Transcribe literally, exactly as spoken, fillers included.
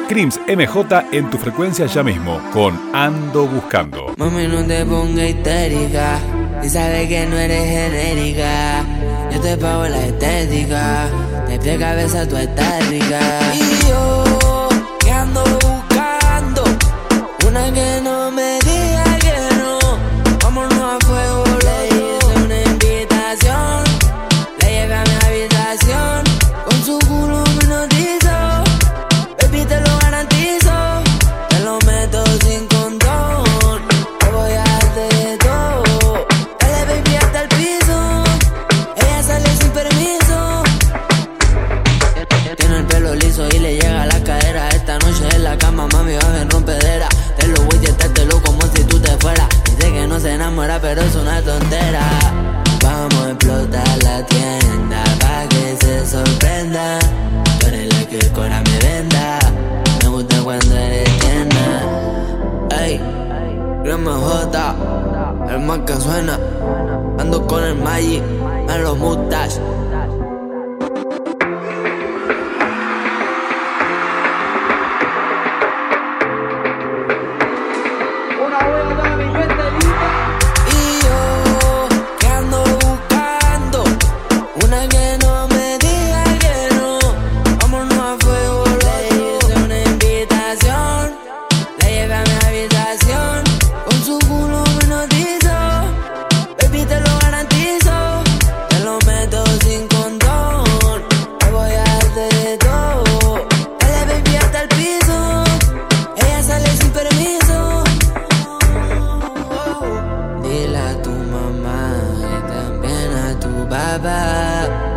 Crims M J en tu frecuencia ya mismo con Ando Buscando. Mami, no te pongas histérica, si sabes que no eres genérica. Yo te pago la estética, de pie a cabeza tú estás rica. Y yo, que ando buscando una que no me diga que no. Vámonos a fuego, le hice una invitación, le llevé a mi habitación, con su culo me hipnotizó. Baby, te lo garantizo, te lo meto sin condón. Te voy a darte de todo, dale baby hasta el piso. Ella sale sin permiso, tiene el pelo liso y le llega a la cadera. Esta noche en la cama, mami, vas en rompedera. Te lo voy a tentártelo como si tú te fueras. Dice que no se enamora, pero es una tontera. Vamos a explotar la tienda pa' que se sorprenda. Tú eres la que el cora me venda. Me gusta cuando eres tierna. Ey, M J, el más que suena. Ando con el Magic en los mustaches. Con su culo me hipnotizó. Baby, te lo garantizo, te lo meto sin condón. Te voy a darte de todo, dale baby hasta el piso. Ella sale sin permiso. Dile a tu mamá y también a tu papá